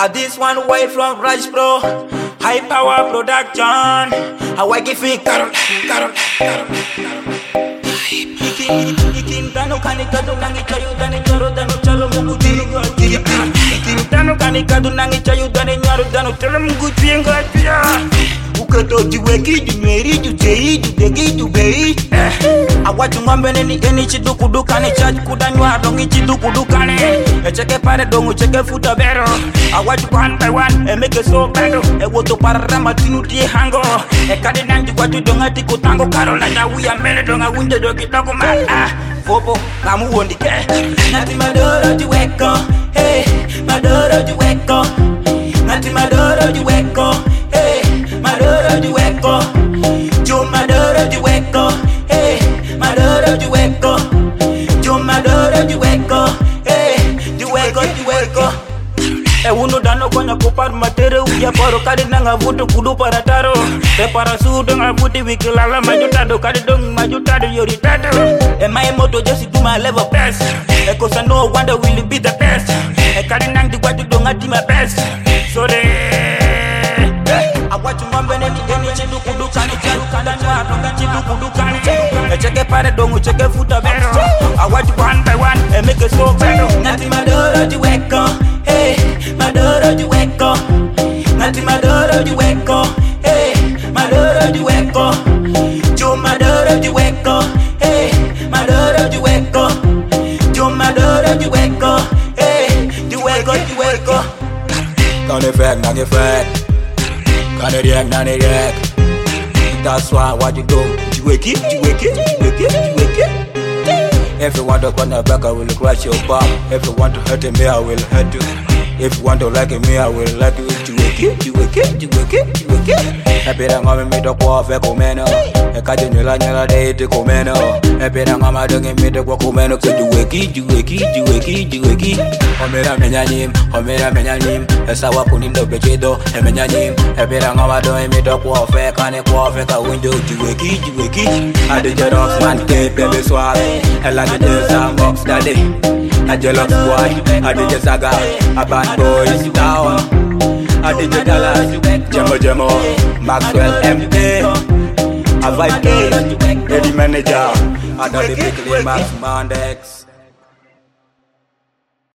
This one way from Raj Pro, high power production. I want to feel Carol. Ikintano kanikado nangi chayu dani nyaro dano chalo mungu tiringa tia. Ikintano kanikado nangi chayu dani nyaro dano chalo mungu tiringa tia. Ukato jiweki jumeri jutei jutegi jubei. Awaju ngombe eni chiduku dukane charge kudanywa dongi chiduku dukane. Cheke pare dongo cheke futa bero. Awaju one by one make it so better. Woto parama tinu tie hango. Kade nanji waju donga tiko tango karola na uya mele donga wunde doki toko ma. Fopo kamu wondi ke. Nati madoro juweko, hey madoro juweko. Nati madoro juweko, hey madoro juweko. Jo madoro juweko, hey madoro juweko. Jo madoro juweko, hey juweko. Uno dano konya kupar matere uya paro kadi nanga vuto kudu para taro. Para sudo nga vuti wikilala majutado kadi dong majutado yori tado. My motto just do my level best. Cause I know one day will be the best. Kadi nang di watu dong ati my best. So I want to mambe eni chidu kudu kani charu kada nwa donga chidu kudu kani. Cheke pare dongo cheke futa bero. I want you one by one make it so better. Nati madoro juweko, hey madoro juweko. Nati madoro juweko, hey madoro juweko. Jo madoro juweko, hey madoro juweko. Jo madoro juweko, hey juweko. Kane fake. Kane react. That's why what you do, you wake it. If you want to go on back, I will crush your back. If you want to hurt me, I will hurt you. If you want to like me, I will like you. You wake it. Epera ngome mito kwa fe kumeno. Ekaje nyela de te kumeno. Epera ngama donge mito kwa kumeno. You wake it. Omera menyanyim. Esa wakunindo pechedo. Menyanyim. Epera ngama donge mito kwa fe kane kwa fe ka window. You wake it. Ade jerox man ke pebe swag. Ela de sandbox daddy. A jealous boy. Ade je saga. A bad boy down. Ade je Dallas. Jemo. Maxwell MP, a vibe Eddie Manager, I know the big Max Mondex.